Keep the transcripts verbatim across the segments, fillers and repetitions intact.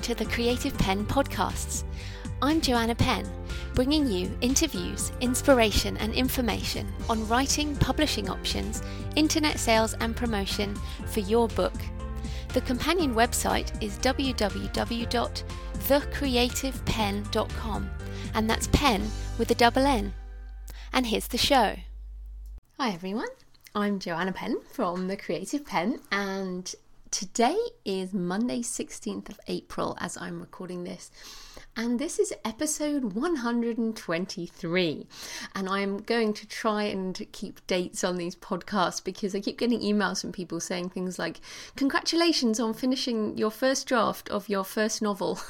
to the Creative Penn podcasts. I'm Joanna Penn, bringing you interviews, inspiration and information on writing, publishing options, internet sales and promotion for your book. The companion website is w w w dot the creative penn dot com, and that's pen with a double N. And here's the show. Hi everyone, I'm Joanna Penn from The Creative Penn, and today is Monday sixteenth of April as I'm recording this, and this is episode one hundred twenty-three, and I'm going to try and keep dates on these podcasts because I keep getting emails from people saying things like, congratulations on finishing your first draft of your first novel.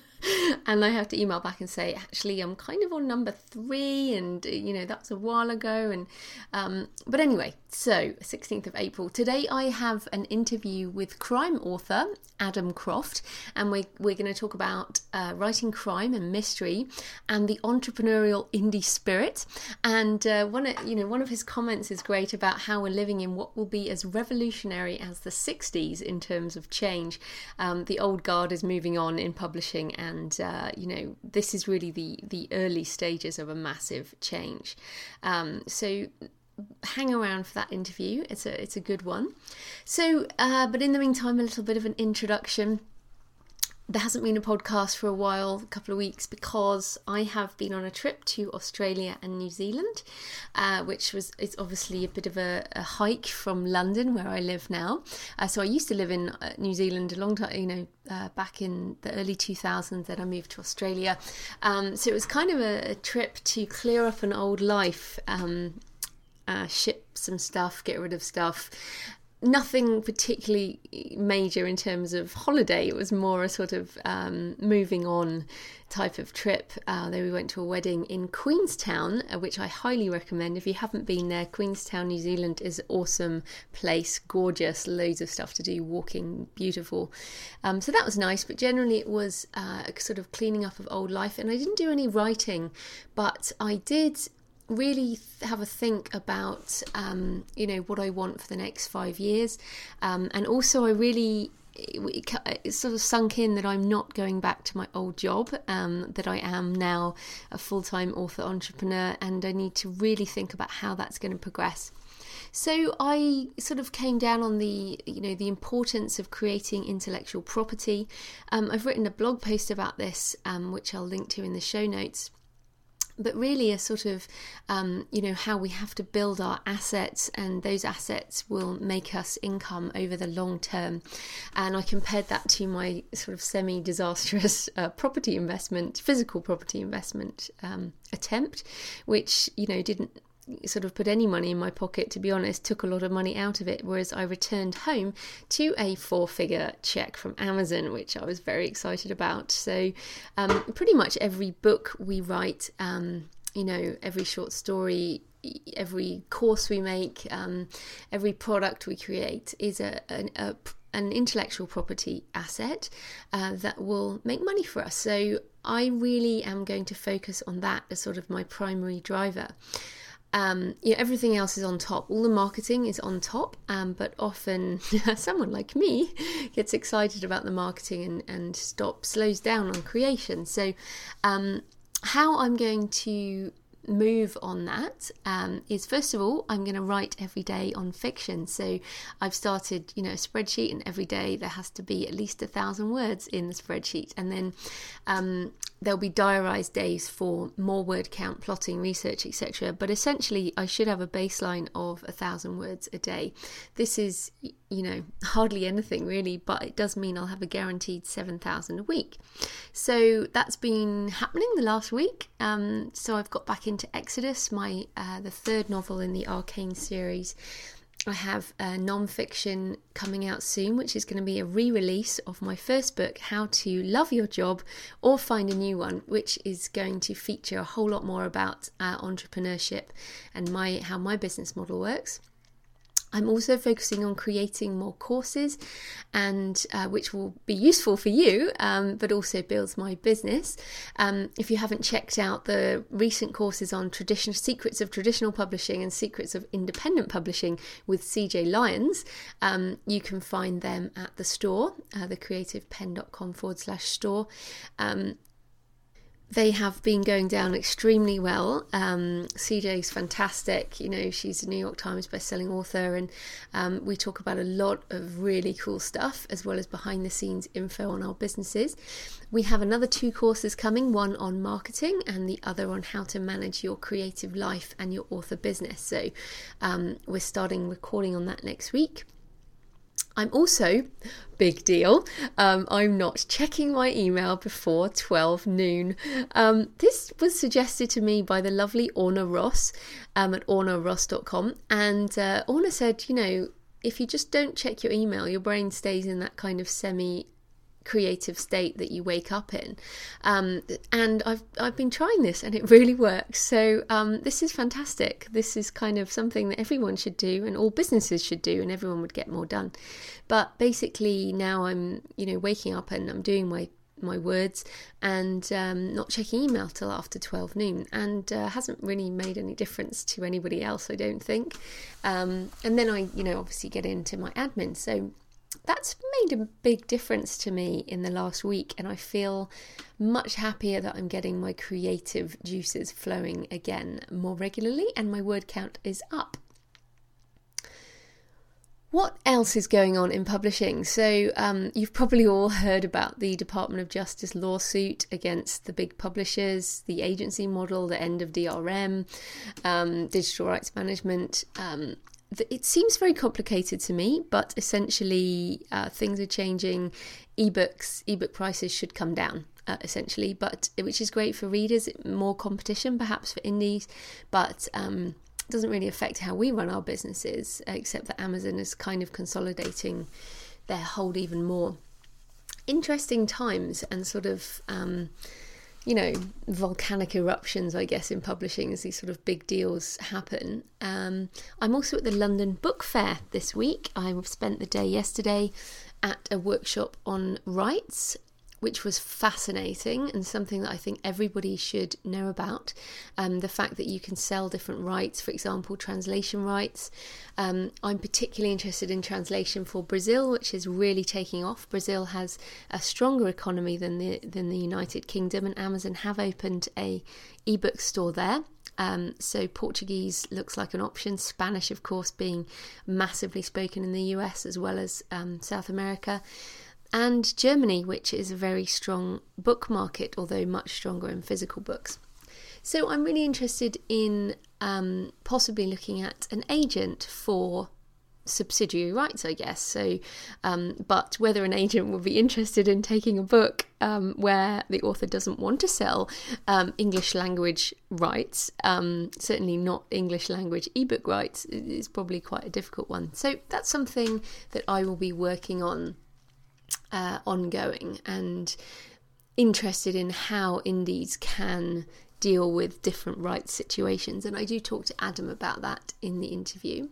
And I have to email back and say, actually, I'm kind of on number three, and you know, that's a while ago. And um, but anyway, so sixteenth of April. Today I have an interview with crime author Adam Croft, and we're, we're going to talk about uh, writing crime and mystery and the entrepreneurial indie spirit. And uh, one of, you know, one of his comments is great about how we're living in what will be as revolutionary as the sixties in terms of change. Um, the old guard is moving on in publishing, and And, uh, you know, this is really the, the early stages of a massive change. Um, so hang around for that interview. It's a, it's a good one. So, uh, but in the meantime, a little bit of an introduction. There hasn't been a podcast for a while, a couple of weeks, because I have been on a trip to Australia and New Zealand, uh, which was it's obviously a bit of a, a hike from London, where I live now. Uh, so I used to live in uh, New Zealand a long time, you know, uh, back in the early two thousands. Then I moved to Australia. Um, so it was kind of a, a trip to clear up an old life, um, uh, ship some stuff, get rid of stuff. Nothing particularly major in terms of holiday. It was more a sort of um, moving on type of trip. Uh, then we went to a wedding in Queenstown, uh, which I highly recommend. If you haven't been there, Queenstown, New Zealand is an awesome place, gorgeous, loads of stuff to do, walking, beautiful. Um, so that was nice, but generally it was uh, a sort of cleaning up of old life. And I didn't do any writing, but I did really have a think about, um, you know, what I want for the next five years. Um, and also I really, it, it sort of sunk in that I'm not going back to my old job, um, that I am now a full-time author entrepreneur, and I need to really think about how that's going to progress. So I sort of came down on the, you know, the importance of creating intellectual property. Um, I've written a blog post about this, um, which I'll link to in the show notes. But really a sort of, um, you know, how we have to build our assets, and those assets will make us income over the long term. And I compared that to my sort of semi-disastrous uh, property investment, physical property investment um, attempt, which, you know, didn't sort of put any money in my pocket, to be honest, took a lot of money out of it, whereas I returned home to a four-figure check from Amazon, which I was very excited about. So um, pretty much every book we write, um, you know, every short story, every course we make, um, every product we create is a, a, a an intellectual property asset uh, that will make money for us. So I really am going to focus on that as sort of my primary driver. Um, you know, everything else is on top. All the marketing is on top, um, but often someone like me gets excited about the marketing and, and stop, slows down on creation. So um, how I'm going to move on that um, is, first of all, I'm going to write every day on fiction. So I've started, you know, a spreadsheet, and every day there has to be at least a thousand words in the spreadsheet. And then um, there'll be diarised days for more word count, plotting, research, et cetera. But essentially, I should have a baseline of a thousand words a day. This is, you know, hardly anything really, but it does mean I'll have a guaranteed seven thousand a week. So that's been happening the last week. Um, so I've got back into Exodus, my uh, the third novel in the Arcane series. I have a non-fiction coming out soon, which is going to be a re-release of my first book, How to Love Your Job or Find a New One, which is going to feature a whole lot more about uh, entrepreneurship and my how my business model works. I'm also focusing on creating more courses, and uh, which will be useful for you, um, but also builds my business. Um, if you haven't checked out the recent courses on traditional secrets of traditional publishing and secrets of independent publishing with C J Lyons, um, you can find them at the store, uh, thecreativepenn.com forward slash store. Um, They have been going down extremely well. Um, C J's fantastic. You know, she's a New York Times bestselling author, and um, we talk about a lot of really cool stuff, as well as behind the scenes info on our businesses. We have another two courses coming, one on marketing and the other on how to manage your creative life and your author business. So um, we're starting recording on that next week. I'm also, big deal, um, I'm not checking my email before twelve noon. Um, this was suggested to me by the lovely Orna Ross um, at orna ross dot com. And uh, Orna said, you know, if you just don't check your email, your brain stays in that kind of semi creative state that you wake up in, um, and I've I've been trying this and it really works. So um, this is fantastic. This is kind of something that everyone should do, and all businesses should do, and everyone would get more done. But basically now I'm you know waking up and I'm doing my my words and um, not checking email till after twelve noon, and uh, hasn't really made any difference to anybody else, I don't think. Um, and then I you know obviously get into my admin, so that's made a big difference to me in the last week, and I feel much happier that I'm getting my creative juices flowing again more regularly, and my word count is up. What else is going on in publishing? So um, you've probably all heard about the Department of Justice lawsuit against the big publishers, the agency model, the end of D R M, um, digital rights management. Um, It seems very complicated to me, but essentially uh, things are changing. Ebooks, ebook prices should come down, uh, essentially, but which is great for readers. More competition, perhaps, for indies, but um, it doesn't really affect how we run our businesses, except that Amazon is kind of consolidating their hold even more. Interesting times and sort of... Um, you know, volcanic eruptions, I guess, in publishing as these sort of big deals happen. Um, I'm also at the London Book Fair this week. I spent the day yesterday at a workshop on rights, which was fascinating and something that I think everybody should know about. Um, the fact that you can sell different rights, for example, translation rights. Um, I'm particularly interested in translation for Brazil, which is really taking off. Brazil has a stronger economy than the than the United Kingdom, and Amazon have opened a ebook store there. Um, so Portuguese looks like an option. Spanish, of course, being massively spoken in the U S as well as um, South America. And Germany, which is a very strong book market, although much stronger in physical books. So I'm really interested in um, possibly looking at an agent for subsidiary rights, I guess. So, um, but whether an agent will be interested in taking a book um, where the author doesn't want to sell um, English language rights, um, certainly not English language ebook rights, is probably quite a difficult one. So that's something that I will be working on Uh, ongoing, and interested in how indies can deal with different rights situations, and I do talk to Adam about that in the interview.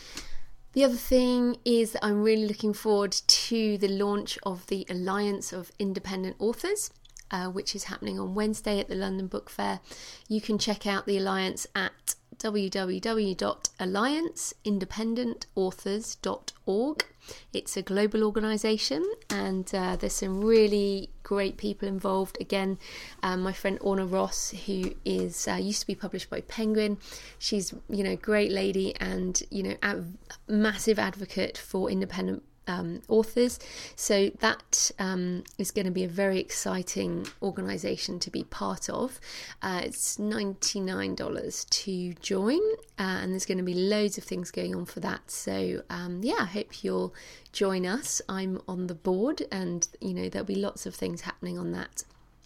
The other thing is that I'm really looking forward to the launch of the Alliance of Independent Authors, uh, which is happening on Wednesday at the London Book Fair. You can check out the Alliance at w w w dot alliance independent authors dot org. It's a global organisation, and uh, there's some really great people involved. Again, um, my friend Orna Ross, who is uh, used to be published by Penguin, she's you know great lady, and you know a massive advocate for independent Um, authors. So that um, is going to be a very exciting organisation to be part of. Uh, it's ninety-nine dollars to join, uh, and there's going to be loads of things going on for that. So um, yeah, I hope you'll join us. I'm on the board, and you know there'll be lots of things happening on that.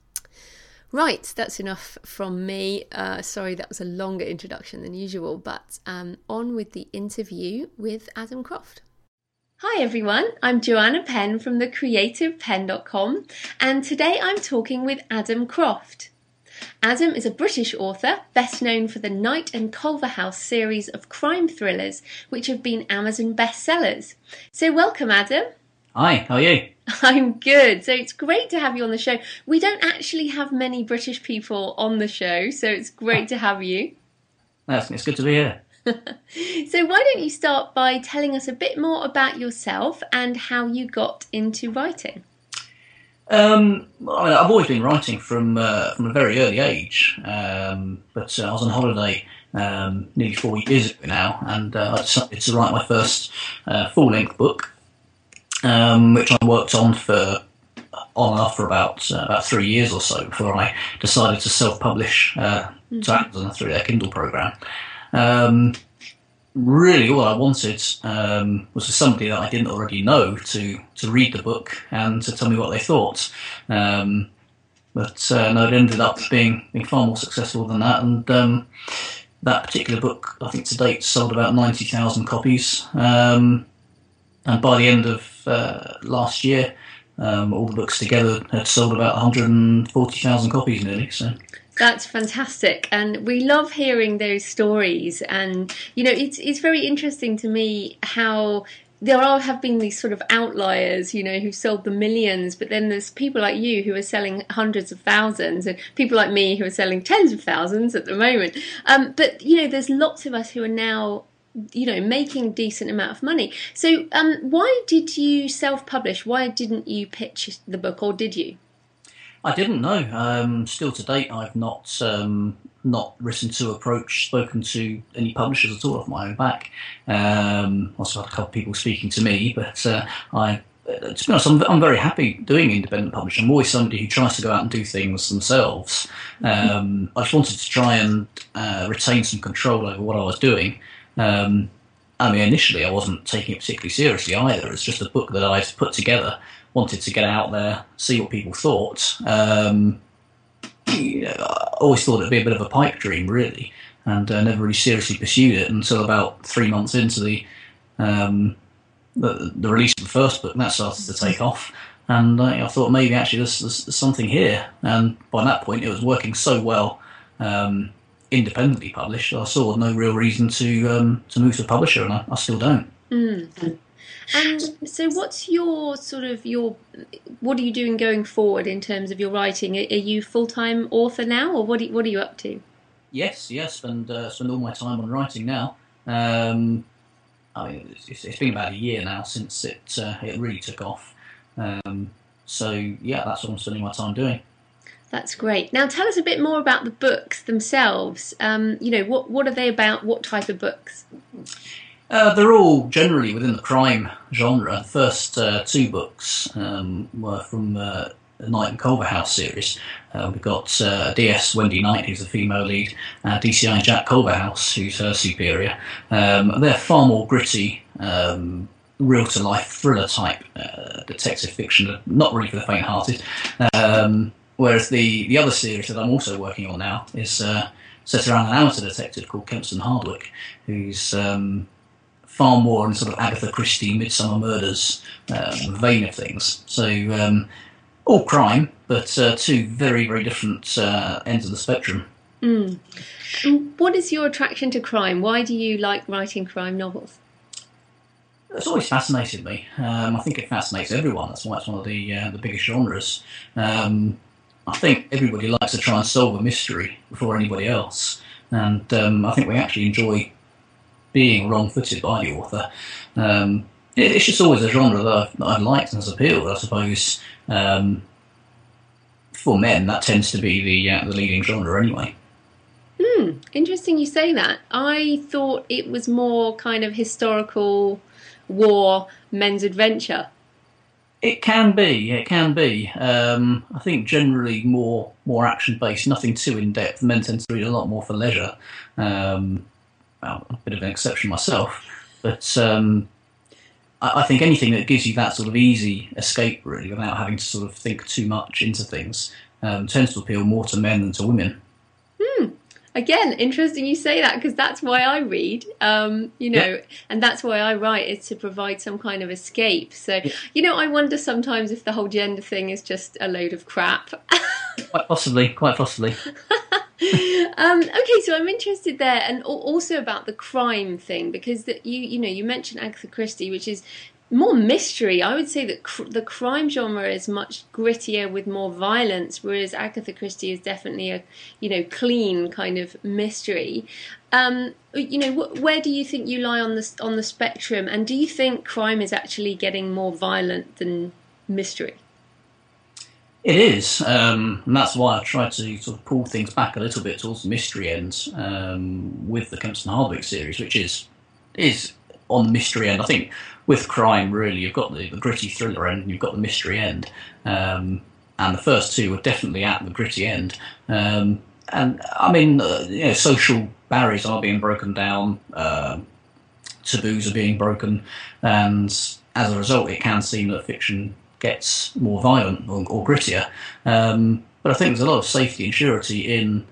Right, that's enough from me. Uh, sorry, that was a longer introduction than usual, but um, on with the interview with Adam Croft. Hi everyone, I'm Joanna Penn from the creative penn dot com, and today I'm talking with Adam Croft. Adam is a British author, best known for the Knight and Culverhouse series of crime thrillers, which have been Amazon bestsellers. So welcome, Adam. Hi, how are you? I'm good. So it's great to have you on the show. We don't actually have many British people on the show, so it's great to have you. That's, it's good to be here. So why don't you start by telling us a bit more about yourself and how you got into writing? Um, I mean, I've always been writing from uh, from a very early age, um, but uh, I was on holiday um, nearly four years ago now, and uh, I decided to write my first uh, full-length book, um, which I worked on for on and off for about uh, about three years or so before I decided to self-publish uh, mm-hmm. to Amazon through their Kindle program. Um, really, all I wanted um, was for somebody that I didn't already know to to read the book and to tell me what they thought. Um, but uh, no, it ended up being being far more successful than that, and um, that particular book, I think to date, sold about ninety thousand copies. Um, and by the end of uh, last year, um, all the books together had sold about one hundred forty thousand copies nearly. So. That's fantastic, and we love hearing those stories. And you know, it's it's very interesting to me how there are have been these sort of outliers, you know, who sold the millions, but then there's people like you who are selling hundreds of thousands, and people like me who are selling tens of thousands at the moment. Um, but you know, there's lots of us who are now, you know, making a decent amount of money. So, um, why did you self-publish? Why didn't you pitch the book, or did you? I didn't know. Um, still to date, I've not um, not written to, approach, spoken to any publishers at all off my own back. Um, also had a couple of people speaking to me, but uh, I, uh, to be honest, I'm, I'm very happy doing independent publishing. I'm always somebody who tries to go out and do things themselves. Um, I just wanted to try and uh, retain some control over what I was doing. Um, I mean, initially I wasn't taking it particularly seriously either. It's just a book that I'd put together, wanted to get out there, see what people thought. Um, you know, I always thought it'd be a bit of a pipe dream, really, and uh, never really seriously pursued it until about three months into the, um, the the release of the first book, and that started to take off. And uh, I thought maybe actually there's, there's, there's something here. And by that point, it was working so well, um, independently published. I saw no real reason to um, to move to a publisher, and I, I still don't. Mm. And so what's your sort of your, what are you doing going forward in terms of your writing? Are, are you full-time author now, or what are you, what are you up to? Yes, yes, and uh, spend all my time on writing now. Um, I mean, it's, it's been about a year now since it uh, it really took off. Um, so yeah, that's what I'm spending my time doing. That's great. Now tell us a bit more about the books themselves. Um, you know, what what are they about? What type of books? Uh, they're all generally within the crime genre. The first uh, two books um, were from uh, the Knight and Culverhouse series. Uh, we've got uh, D S Wendy Knight, who's the female lead, and D C I Jack Culverhouse, who's her superior. Um, they're far more gritty, um, real-to-life thriller-type uh, detective fiction, not really for the faint-hearted. Um, whereas the, the other series that I'm also working on now is uh, set around an amateur detective called Kempston Hardwick, who's um, far more in sort of Agatha Christie, Midsummer Murders um, vein of things. So um, all crime, but uh, two very, very different uh, ends of the spectrum. Mm. And what is your attraction to crime? Why do you like writing crime novels? It's always fascinated me. Um, I think it fascinates everyone. That's why it's one of the uh, the biggest genres. Um, I think everybody likes to try and solve a mystery before anybody else, and um, I think we actually enjoy being wrong-footed by the author. Um, it, it's just always a genre that I've, that I've liked and has appealed, I suppose. Um, for men, that tends to be the uh, the leading genre anyway. Hmm, interesting you say that. I thought it was more kind of historical war, men's adventure. It can be, it can be. Um, I think generally more more action-based, nothing too in-depth. Men tend to read a lot more for leisure. Um, well, a bit of an exception myself, but um, I, I think anything that gives you that sort of easy escape, really, without having to sort of think too much into things, um, tends to appeal more to men than to women. Hmm. Again, interesting you say that, because that's why I read, um, you know, yeah. And that's why I write, is to provide some kind of escape. So, yeah. You know, I wonder sometimes if the whole gender thing is just a load of crap. Quite possibly, quite possibly. um, okay, so I'm interested there, and also about the crime thing, because that you you know you mentioned Agatha Christie, which is more mystery. I would say that cr- the crime genre is much grittier with more violence, whereas Agatha Christie is definitely a you know clean kind of mystery. Um, you know, wh- where do you think you lie on the on the spectrum, and do you think crime is actually getting more violent than mystery? It is, um, and that's why I tried to sort of pull things back a little bit towards the mystery end um, with the Kempston Hardwicke series, which is is on the mystery end. I think with crime, really, you've got the, the gritty thriller end and you've got the mystery end, um, and the first two are definitely at the gritty end. Um, and I mean, uh, you know, social barriers are being broken down, uh, taboos are being broken, and as a result, it can seem that fiction gets more violent or, or grittier. Um, but I think there's a lot of safety and surety in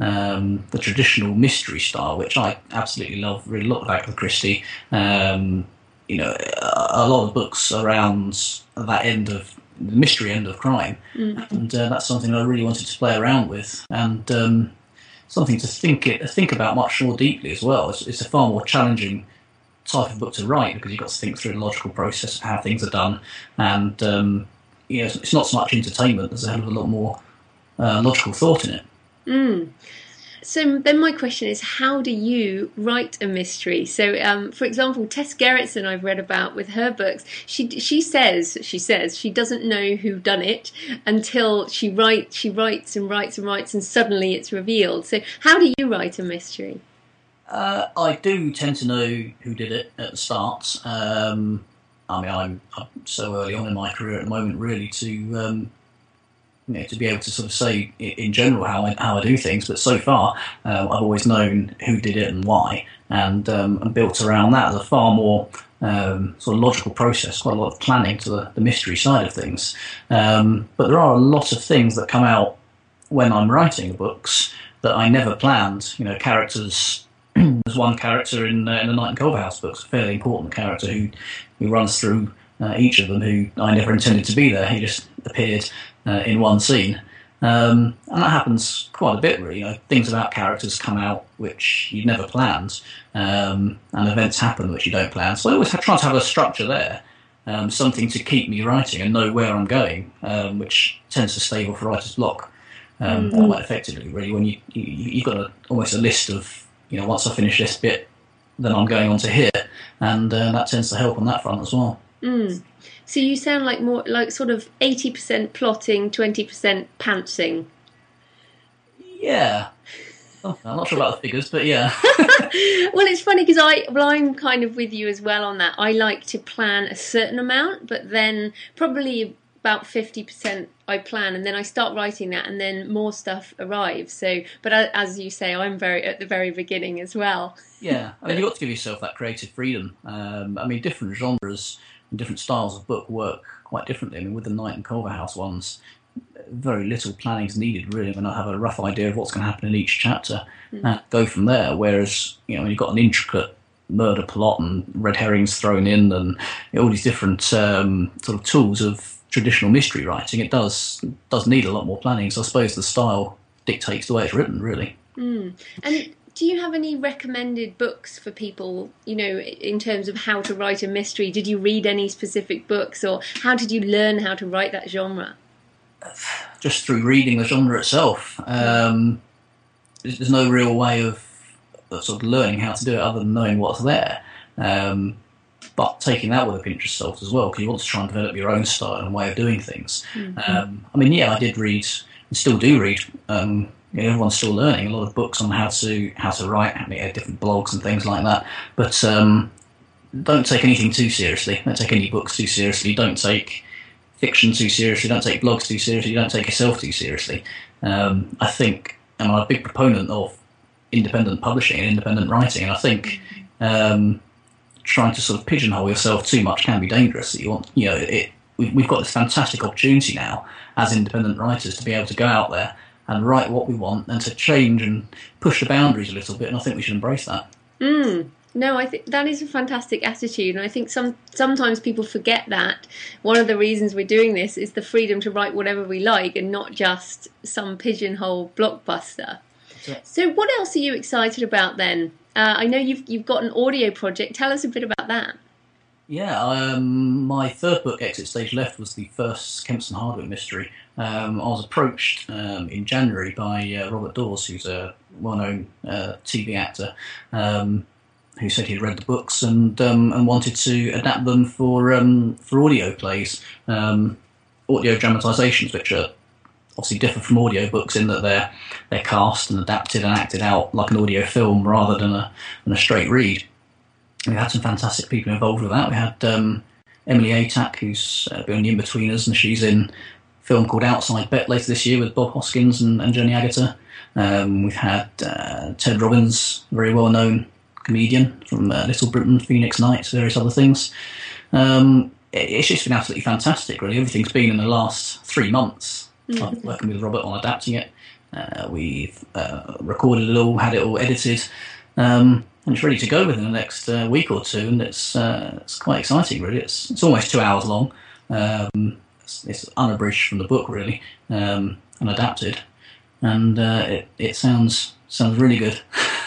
um, the traditional mystery style, which I absolutely love. Really love Agatha Christie. Um, you know, a, a lot of books around that end of the mystery end of crime, mm-hmm. and uh, that's something I really wanted to play around with, and um, something to think it, think about much more deeply as well. It's, it's a far more challenging type of book to write because you've got to think through the logical process of how things are done, and um, you know, it's not so much entertainment. There's a hell of a lot more uh, logical thought in it. Mm. So then my question is, how do you write a mystery? So, um, for example, Tess Gerritsen, I've read about with her books. She she says she says she doesn't know who done it until she writes she writes and writes and writes, and suddenly it's revealed. So, how do you write a mystery? Uh, I do tend to know who did it at the start. Um, I mean, I'm, I'm so early on in my career at the moment, really, to um, you know, to be able to sort of say in general how I, how I do things. But so far, uh, I've always known who did it and why, and, um, and built around that. There's a far more um, sort of logical process, quite a lot of planning to the, the mystery side of things. Um, but there are a lot of things that come out when I'm writing the books that I never planned. You know, characters. There's one character in, uh, in the Knight and Culverhouse books, a fairly important character who, who runs through uh, each of them, who I never intended to be there. He just appeared uh, in one scene. Um, and that happens quite a bit, really. You know, things about characters come out which you'd never planned, um, and events happen which you don't plan. So I always try to have a structure there, um, something to keep me writing and know where I'm going, um, which tends to stave off writer's block um, mm-hmm. quite effectively, really, when you, you, you've got a, almost a list of, you know, once I finish this bit, then I'm going on to here, and uh, that tends to help on that front as well. Mm. So you sound like more like sort of eighty percent plotting, twenty percent pantsing. Yeah, oh, I'm not sure about the figures, but yeah. Well, it's funny because I, well, I'm kind of with you as well on that. I like to plan a certain amount, but then probably about fifty percent I plan, and then I start writing that, and then more stuff arrives. So, but as you say, I'm very at the very beginning as well. Yeah, I mean, you've got to give yourself that creative freedom. Um, I mean, different genres and different styles of book work quite differently. I mean, with the Knight and Culverhouse ones, very little planning is needed, really. I mean, I have a rough idea of what's going to happen in each chapter mm. and go from there. Whereas, you know, when you've got an intricate murder plot and red herrings thrown in and you know, all these different um, sort of tools of traditional mystery writing, it does does need a lot more planning. So I suppose the style dictates the way it's written, really. Mm. And do you have any recommended books for people, you know, in terms of how to write a mystery? Did you read any specific books, or how did you learn how to write that genre? Just through reading the genre itself. Um, there's no real way of, of sort of learning how to do it other than knowing what's there. Um, but taking that with a pinch of salt as well, because you want to try and develop your own style and way of doing things. Mm-hmm. Um, I mean, yeah, I did read, and still do read. Um, you know, everyone's still learning a lot of books on how to how to write, I mean, different blogs and things like that. But um, don't take anything too seriously. Don't take any books too seriously. Don't take fiction too seriously. Don't take blogs too seriously. Don't take yourself too seriously. Um, I think I'm a big proponent of independent publishing and independent writing, and I think. Um, trying to sort of pigeonhole yourself too much can be dangerous. You want, you know, it. We've, we've got this fantastic opportunity now as independent writers to be able to go out there and write what we want and to change and push the boundaries a little bit. And I think we should embrace that. Mm. No, I think that is a fantastic attitude, and I think some sometimes people forget that one of the reasons we're doing this is the freedom to write whatever we like and not just some pigeonhole blockbuster. So, what else are you excited about then? Uh, I know you've you've got an audio project. Tell us a bit about that. Yeah, um, my third book, Exit Stage Left, was the first Kempston Hardwick mystery. Um, I was approached um, in January by uh, Robert Dawes, who's a well-known uh, T V actor, um, who said he'd read the books and um, and wanted to adapt them for um, for audio plays, um, audio dramatisations, which are obviously differ from audio books in that they're they're cast and adapted and acted out like an audio film rather than a than a straight read. We had some fantastic people involved with that. We had um, Emily Atack, who's uh, been on The In-Betweeners, and she's in a film called Outside Bet later this year with Bob Hoskins and, and Jenny Agutter. Um, we've had uh, Ted Robbins, very well-known comedian from uh, Little Britain, Phoenix Nights, various other things. Um, it, it's just been absolutely fantastic, really. Everything's been in the last three months. Mm-hmm. I've been working with Robert on adapting it. Uh, we've uh, recorded it all, had it all edited. Um, and it's ready to go within the next uh, week or two, and it's uh, it's quite exciting, really. It's it's almost two hours long. Um, it's, it's unabridged from the book, really, um, and adapted, and uh, it it sounds sounds really good.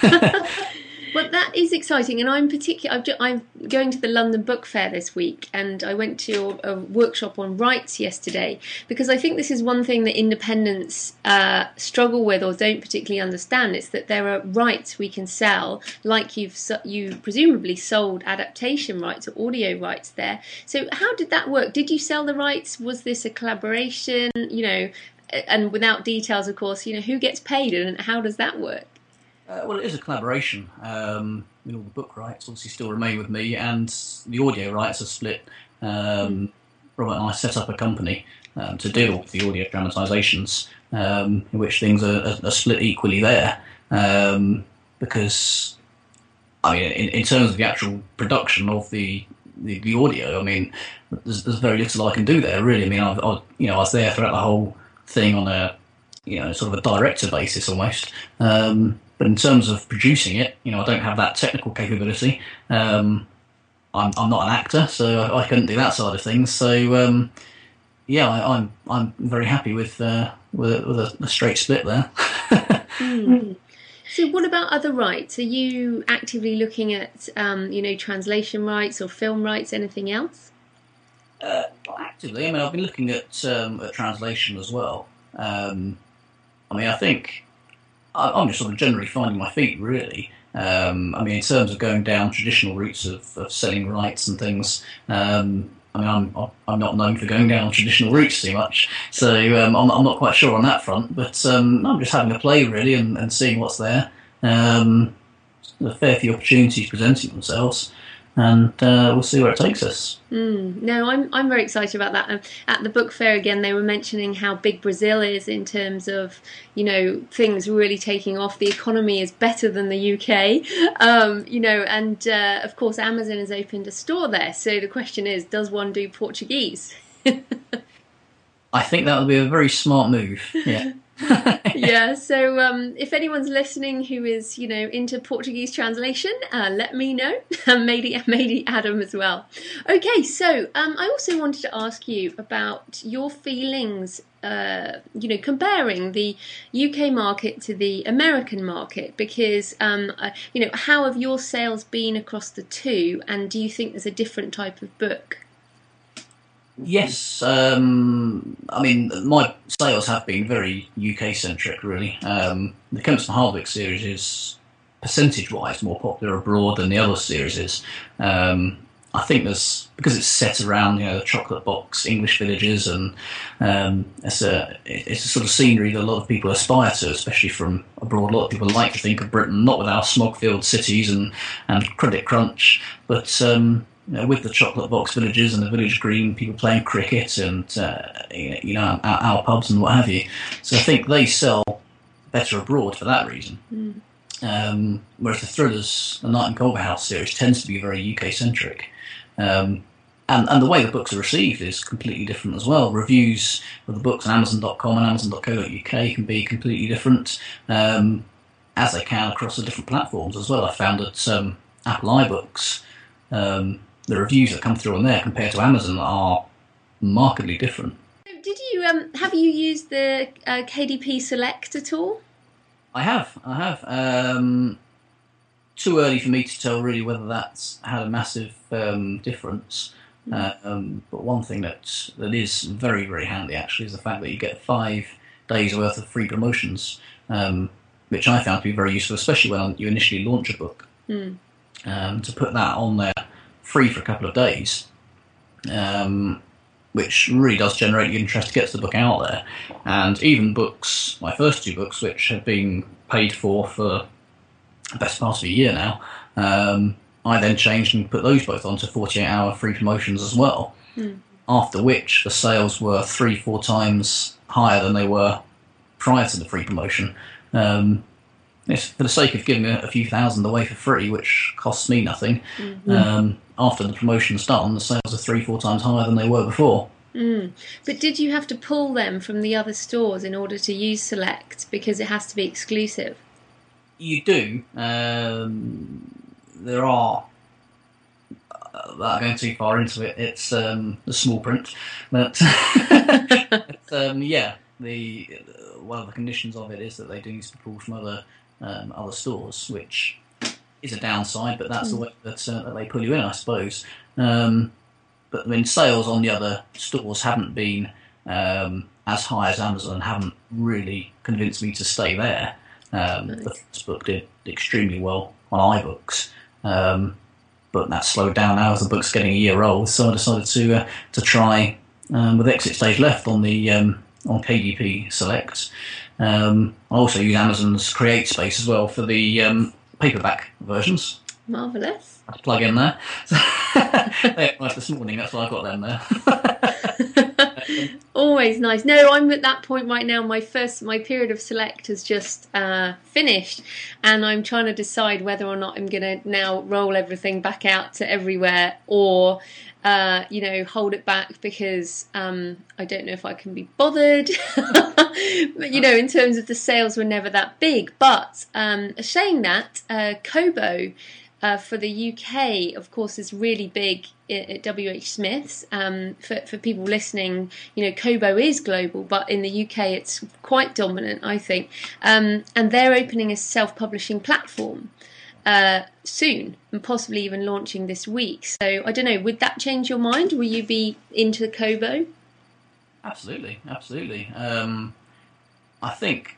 Well, that is exciting, and I'm particular. I'm going to the London Book Fair this week, and I went to a, a workshop on rights yesterday because I think this is one thing that independents uh, struggle with or don't particularly understand. It's that there are rights we can sell, like you've you presumably sold adaptation rights or audio rights there. So, how did that work? Did you sell the rights? Was this a collaboration? You know, and without details, of course. You know, who gets paid and how does that work? Uh, well, it is a collaboration. Um, I mean, all the book rights obviously still remain with me, and the audio rights are split. Um, mm. Robert and I set up a company um, to deal with the audio dramatisations, um, in which things are, are, are split equally there. Um, because, I mean, in, in terms of the actual production of the the, the audio, I mean, there's, there's very little I can do there, really. I mean, I've, I, you know, I was there throughout the whole thing on a, you know, sort of a director basis almost. Um, But in terms of producing it, you know, I don't have that technical capability. Um, I'm, I'm not an actor, so I, I couldn't do that side of things. So, um, yeah, I, I'm I'm very happy with uh, with, a, with a, a straight split there. mm. So, what about other rights? Are you actively looking at, um, you know, translation rights or film rights? Anything else? Uh, not actively. I mean, I've been looking at um, at translation as well. Um, I mean, I think. I'm just sort of generally finding my feet, really. Um, I mean, in terms of going down traditional routes of, of selling rights and things, um, I mean, I'm I'm not known for going down traditional routes too much, so um, I'm, I'm not quite sure on that front. But um, I'm just having a play, really, and, and seeing what's there. Um, there's a fair few opportunities presenting themselves, and uh, we'll see where it takes us. Mm, no, I'm I'm very excited about that. Um, at the book fair again, they were mentioning how big Brazil is in terms of, you know, things really taking off. The economy is better than the U K, um, you know, and uh, of course Amazon has opened a store there. So the question is, does one do Portuguese? I think that would be a very smart move. Yeah. Yeah, so um, if anyone's listening who is, you know, into Portuguese translation, uh, let me know. maybe, maybe Adam as well. Okay, so um, I also wanted to ask you about your feelings, uh, you know, comparing the U K market to the American market, because, um, uh, you know, how have your sales been across the two, and do you think there's a different type of book? Yes, um, I mean, my sales have been very U K-centric, really. Um, the Kempston Hardwick series is, percentage-wise, more popular abroad than the other series is. Um, I think there's, because it's set around, you know, the chocolate box, English villages, and um, it's a it's a sort of scenery that a lot of people aspire to, especially from abroad. A lot of people like to think of Britain, not with our smog-filled cities and, and credit crunch, but... Um, You know, with the chocolate box villages and the village green, people playing cricket and uh, you know our, our pubs and what have you. So I think they sell better abroad for that reason. Mm. Um, whereas the thrillers, the Night in Culverhouse series, tends to be very U K centric, um, and and the way the books are received is completely different as well. Reviews of the books on Amazon dot com and Amazon dot co dot U K can be completely different, um, as they can across the different platforms as well. I found that. Um, Apple iBooks, um, the reviews that come through on there compared to Amazon are markedly different. Did you um, have you used the uh, K D P Select at all? I have, I have. Um, too early for me to tell really whether that's had a massive um, difference. Mm. Uh, um, but one thing that that is very, very handy actually is the fact that you get five days worth of free promotions, um, which I found to be very useful, especially when you initially launch a book. Mm. Um, to put that on there free for a couple of days, um, which really does generate the interest, gets the book out there. And even books, my first two books, which have been paid for for the best part of a year now, um, I then changed and put those both onto forty-eight hour free promotions as well, mm. after which the sales were three, four times higher than they were prior to the free promotion. Um, it's for the sake of giving a, a few thousand away for free, which costs me nothing. Mm-hmm. Um, after the promotion's done, the sales are three, four times higher than they were before. Mm. But did you have to pull them from the other stores in order to use Select because it has to be exclusive? You do. Um, there are, uh, without going too far into it, it's um, the small print. But it's, um, yeah, the uh, one of the conditions of it is that they do need to be pulled from other um, other stores, which is a downside, but that's mm. the way that, uh, that they pull you in, I suppose. Um, but I mean, sales on the other stores haven't been um, as high as Amazon, haven't really convinced me to stay there. Um, right. The first book did extremely well on iBooks, um, but that's slowed down now as the book's getting a year old. So I decided to uh, to try um, with exit stage left on the um, on K D P Select. Um, I also use Amazon's Create Space as well for the um, paperback versions. Marvellous. I had to plug in there. They arrived this morning, that's why I got them there. Always nice. No, I'm at that point right now. My first, my period of Select has just uh, finished, and I'm trying to decide whether or not I'm going to now roll everything back out to everywhere, or uh, you know, hold it back because um, I don't know if I can be bothered. But, you know, in terms of the sales were never that big. But um, saying that, uh, Kobo. Uh, for the U K, of course, is really big at W H Smith's. Um, for, for people listening, you know, Kobo is global, but in the U K it's quite dominant, I think. Um, and they're opening a self-publishing platform uh, soon, and possibly even launching this week. So, I don't know, would that change your mind? Will you be into Kobo? Absolutely, absolutely. Um, I think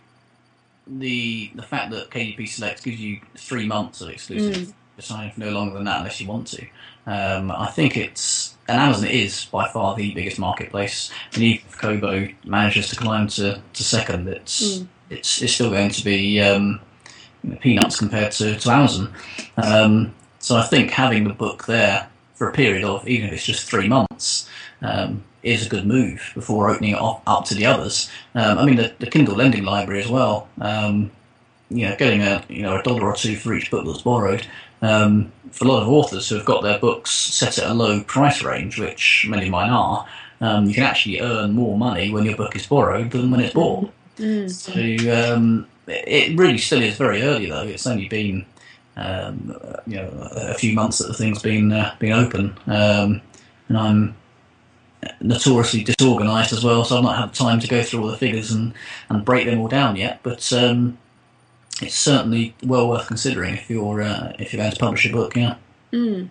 the the fact that K D P Select gives you three months of exclusive mm. sign for no longer than that unless you want to. Um, I think it's, and Amazon is by far the biggest marketplace, and even if Kobo manages to climb to, to second, it's, mm. it's it's still going to be um, you know, peanuts compared to, to Amazon. Um, so I think having the book there for a period of, even if it's just three months, um, is a good move before opening it off, up to the others. Um, I mean, the, the Kindle lending library as well, um, you know, getting a you know a dollar or two for each book that's borrowed. Um, for a lot of authors who have got their books set at a low price range, which many of mine are, um, you can actually earn more money when your book is borrowed than when it's bought. Mm. So um, it really still is very early, though. It's only been um, you know a few months that the thing's been uh, been open, um, and I'm notoriously disorganised as well, so I've not had time to go through all the figures and, and break them all down yet. But um, it's certainly well worth considering if you're uh, if you're going to publish a book. Yeah. Mm.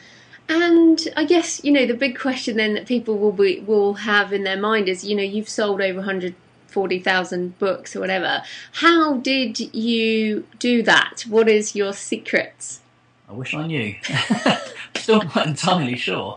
And I guess you know the big question then that people will be will have in their mind is you know you've sold over one hundred forty thousand books or whatever. How did you do that? What is your secret? I wish I knew. Still not entirely sure.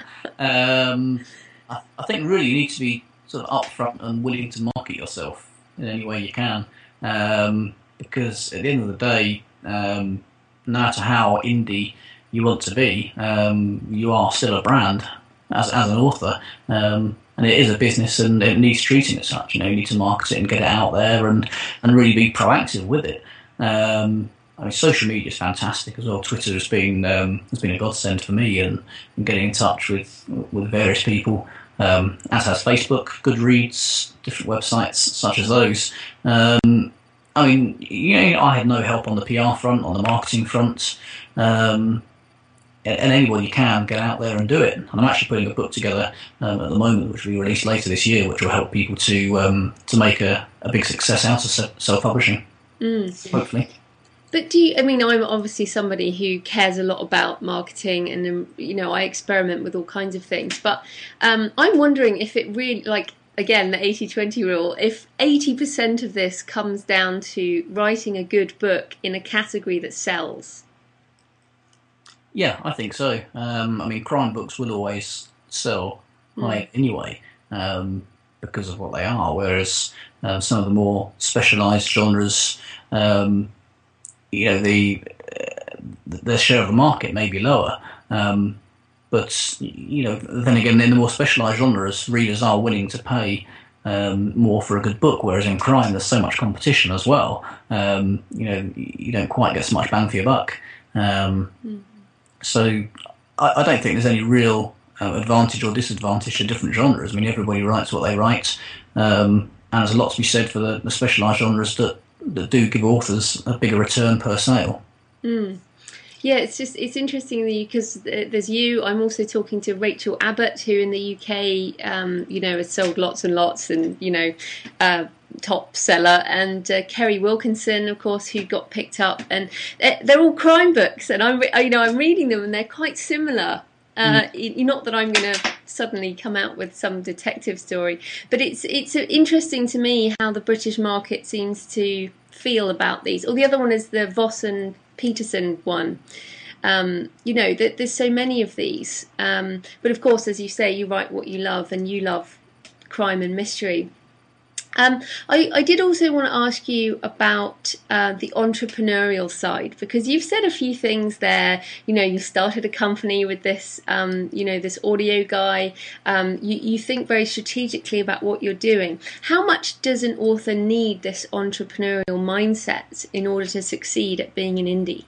Um, I, I think really you need to be sort of upfront and willing to market yourself in any way you can. Um, Because at the end of the day, um, no matter how indie you want to be, um, you are still a brand as as an author, um, and it is a business, and it needs treating as such. You know, you need to market it and get it out there, and, and really be proactive with it. Um, I mean, social media is fantastic as well. Twitter has been um, has been a godsend for me, and, and getting in touch with with various people. Um, as has Facebook, Goodreads, different websites such as those. Um, I mean, you know, I had no help on the P R front, on the marketing front. Um, and anybody can get out there and do it. And I'm actually putting a book together um, at the moment, which will be released later this year, which will help people to um, to make a, a big success out of self-publishing, mm. hopefully. But do you, I mean, I'm obviously somebody who cares a lot about marketing and, um, you know, I experiment with all kinds of things. But um, I'm wondering if it really, like, again, the eighty twenty rule, if eighty percent of this comes down to writing a good book in a category that sells. Yeah, I think so. Um, I mean, crime books will always sell high mm. anyway, um, because of what they are, whereas uh, some of the more specialised genres, um, you know, the uh, their share of the market may be lower. Um, but, you know, then again, in the more specialised genres, readers are willing to pay um, more for a good book, whereas in crime there's so much competition as well. Um, you know, you don't quite get so much bang for your buck. Um, mm. So I, I don't think there's any real uh, advantage or disadvantage to different genres. I mean, everybody writes what they write, um, and there's a lot to be said for the, the specialised genres that, that do give authors a bigger return per sale. Mm. Yeah, it's just it's interesting because there's you. I'm also talking to Rachel Abbott, who in the U K, um, you know, has sold lots and lots, and you know, uh, top seller, and uh, Kerry Wilkinson, of course, who got picked up, and they're all crime books, and I'm you know I'm reading them, and they're quite similar. Uh, mm. Not that I'm going to suddenly come out with some detective story, but it's it's interesting to me how the British market seems to feel about these. Or the other one is the Voss and Peterson one. Um, you know, that there's so many of these. Um, but of course, as you say, you write what you love, and you love crime and mystery. Um, I, I did also want to ask you about uh, the entrepreneurial side, because you've said a few things there. You know, you started a company with this, um, you know, this audio guy. Um, you, you think very strategically about what you're doing. How much does an author need this entrepreneurial mindset in order to succeed at being an indie?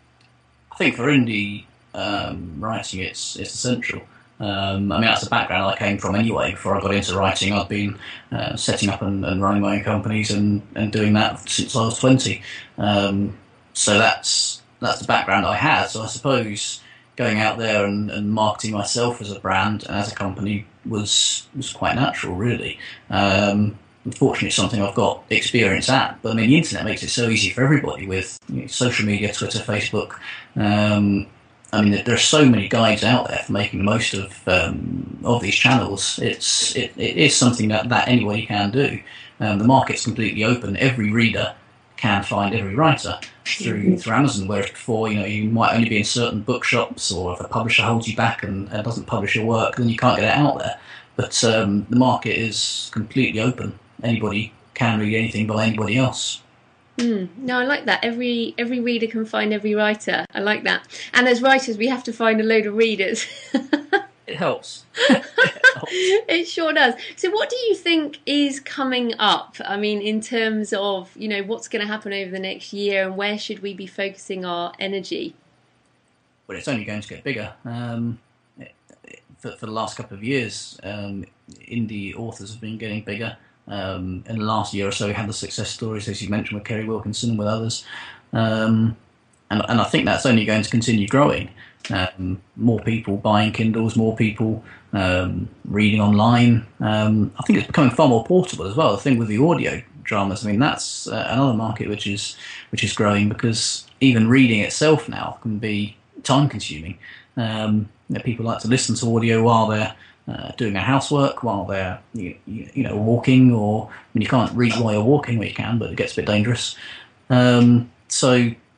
I think for indie um, writing, it's it's essential. Um, I mean, that's the background I came from anyway. Before I got into writing, I'd been uh, setting up and, and running my own companies and, and doing that since I was twenty. Um, so that's that's the background I had. So I suppose going out there and, and marketing myself as a brand and as a company was was quite natural, really. Um, unfortunately, it's something I've got experience at. But I mean, the internet makes it so easy for everybody with you know, social media, Twitter, Facebook. Um, I mean, there are so many guides out there for making the most of um, of these channels. It's it, it is something that, that anybody can do. Um, the market's completely open. Every reader can find every writer through through Amazon. Whereas before, you know, you might only be in certain bookshops, or if a publisher holds you back and, and doesn't publish your work, then you can't get it out there. But um, the market is completely open. Anybody can read anything by anybody else. Mm, no, I like that. Every every reader can find every writer. I like that. And as writers, we have to find a load of readers. It helps. It helps. It sure does. So what do you think is coming up? I mean, in terms of, you know, what's going to happen over the next year, and where should we be focusing our energy? Well, it's only going to get bigger. Um, it, it, for, for the last couple of years, um, indie authors have been getting bigger. Um, in the last year or so, we had the success stories, as you mentioned, with Kerry Wilkinson and with others. Um, and, and I think that's only going to continue growing. Um, more people buying Kindles, more people um, reading online. Um, I think it's becoming far more portable as well. The thing with the audio dramas, I mean, that's uh, another market which is which is growing, because even reading itself now can be time-consuming. Um, you know, people like to listen to audio while they're Uh, doing their housework, while they're you, you, you know walking, or I mean, you can't read while you're walking, well, you can, but it gets a bit dangerous. Um, so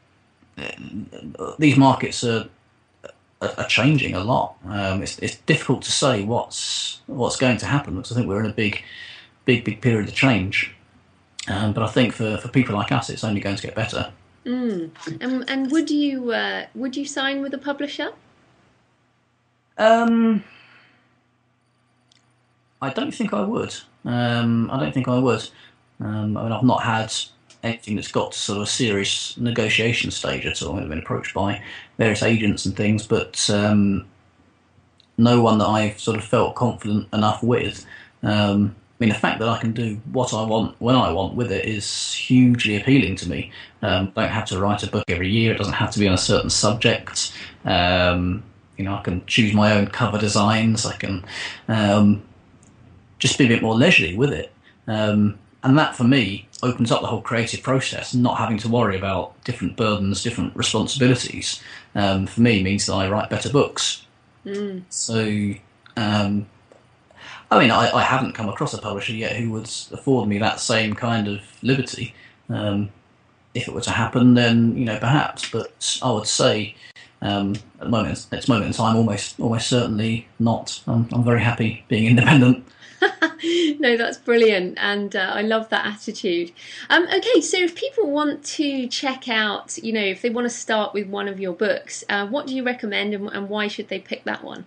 uh, these markets are, are are changing a lot. Um, it's, it's difficult to say what's what's going to happen, because I think we're in a big, big, big period of change. Um, but I think for, for people like us, it's only going to get better. Mm. And, and would you uh, would you sign with a publisher? Um. I don't think I would. Um, I don't think I would. Um, I mean, I've not had anything that's got to sort of a serious negotiation stage at all. I've been approached by various agents and things, but um, no one that I've sort of felt confident enough with. Um, I mean, the fact that I can do what I want when I want with it is hugely appealing to me. Um, don't have to write a book every year. It doesn't have to be on a certain subject. Um, you know, I can choose my own cover designs. I can um, just be a bit more leisurely with it. Um, and that, for me, opens up the whole creative process. Not having to worry about different burdens, different responsibilities, um, for me, means that I write better books. Mm. So, um, I mean, I, I haven't come across a publisher yet who would afford me that same kind of liberty. Um, if it were to happen, then, you know, perhaps. But I would say, um, at the moment, at this moment in time, almost, almost certainly not. I'm, I'm very happy being independent. No, that's brilliant, and uh, I love that attitude. Um, okay, so if people want to check out, you know, if they want to start with one of your books, uh, what do you recommend, and, and why should they pick that one?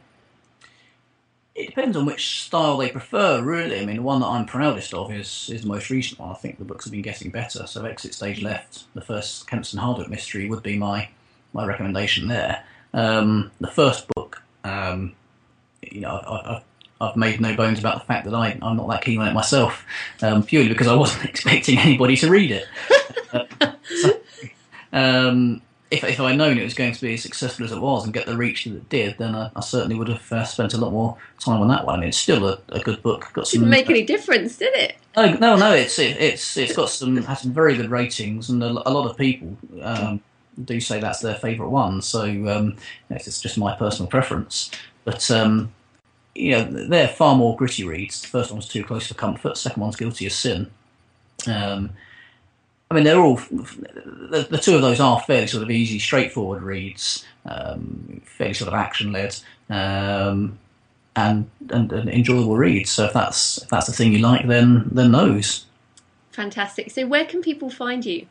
It depends on which style they prefer, really. I mean, the one that I'm proudest of is is the most recent one. I think the books have been getting better. So Exit Stage Left, the first Kempston Hardwicke mystery, would be my my recommendation there. Um, the first book, um, you know, I, I've I've made no bones about the fact that I, I'm not that keen on it myself, um, purely because I wasn't expecting anybody to read it. uh, so, um, if, if I'd known it was going to be as successful as it was and get the reach that it did, then I, I certainly would have uh, spent a lot more time on that one. I mean, it's still a, a good book. Got some, Didn't make any difference, did it? No, no, no. It's it, it's it's got some has some very good ratings, and a, a lot of people um, do say that's their favourite one. So um, it's just my personal preference, but. Um, You know, they're far more gritty reads. The first one's Too Close for Comfort. The second one's Guilty as Sin. Um, I mean, they're all the, the two of those are fairly sort of easy, straightforward reads, um, fairly sort of action-led, um, and, and and enjoyable reads. So if that's if that's the thing you like, then then those. Fantastic. So where can people find you?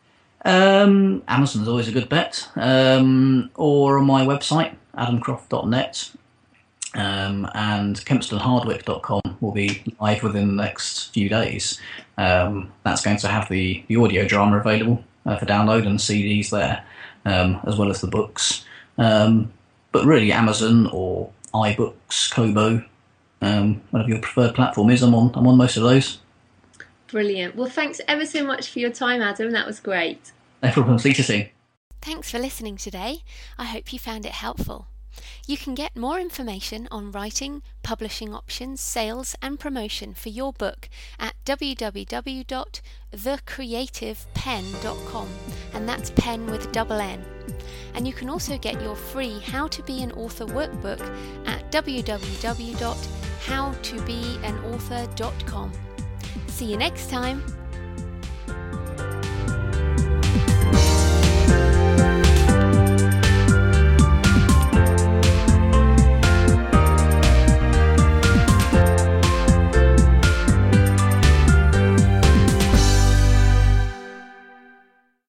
Um, Amazon's always a good bet, um, or on my website, adam croft dot net. Um, and kempston hardwicke dot com will be live within the next few days. Um, that's going to have the, the audio drama available uh, for download and C Ds there, um, as well as the books. Um, but really, Amazon or iBooks, Kobo, um, whatever your preferred platform is, I'm on. I'm on most of those. Brilliant. Well, thanks ever so much for your time, Adam. That was great. No problem. See you soon. Thanks for listening today. I hope you found it helpful. You can get more information on writing, publishing options, sales and promotion for your book at w w w dot the creative pen dot com, and that's pen with double N. And you can also get your free How to Be an Author workbook at w w w dot how to be an author dot com. See you next time.